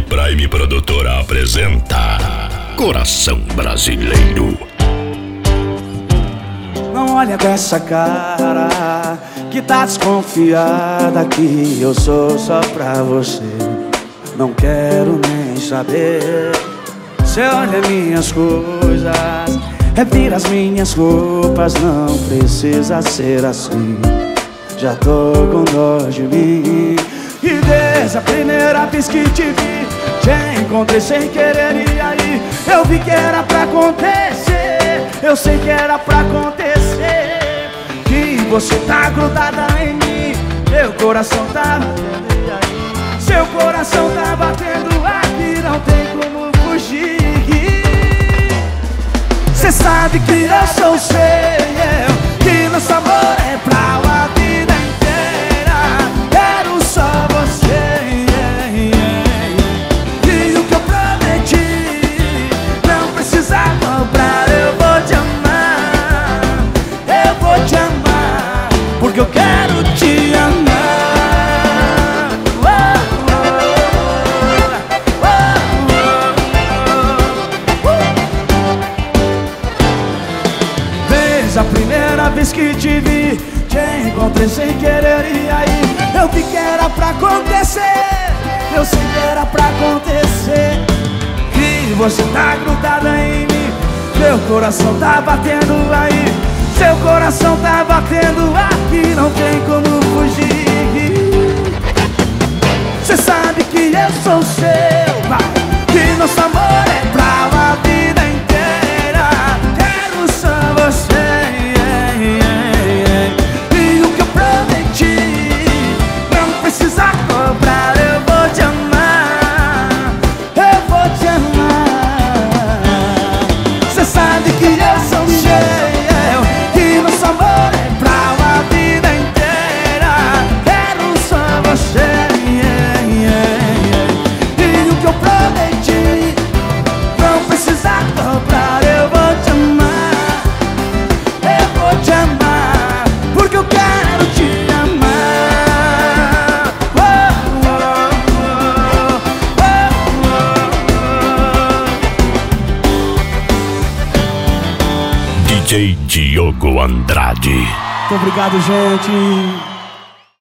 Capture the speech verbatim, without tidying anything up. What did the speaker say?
Prime Produtora apresenta Coração Brasileiro. Não olha com essa cara que tá desconfiada que eu sou só pra você. Não quero nem saber. Cê olha minhas coisas, revira as minhas roupas. Não precisa ser assim. Já tô com dó de mim. E desde a primeira vez que te vi, te encontrei sem querer e aí eu vi que era pra acontecer. Eu sei que era pra acontecer. Que você tá grudada em mim. Meu coração tá batendo e aí seu coração tá batendo aqui. Não tem como fugir. Cê sabe que eu sou seu, que nosso amor é pra a vida inteira. Quero só você, e o que eu prometi não precisa cobrar. Eu vou te amar, eu vou te amar, porque eu quero te amar. A primeira vez que te vi, te encontrei sem querer e aí eu vi que era pra acontecer. Eu sei que era pra acontecer. Que você tá grudada em mim. Meu coração tá batendo aí, seu coração tá batendo aqui. Não tem como fugir. Cê sabe que eu sou seu, pai, que nosso amor é pra a vida inteira. Quero só você. D J Diogo Andrade. Muito obrigado, gente.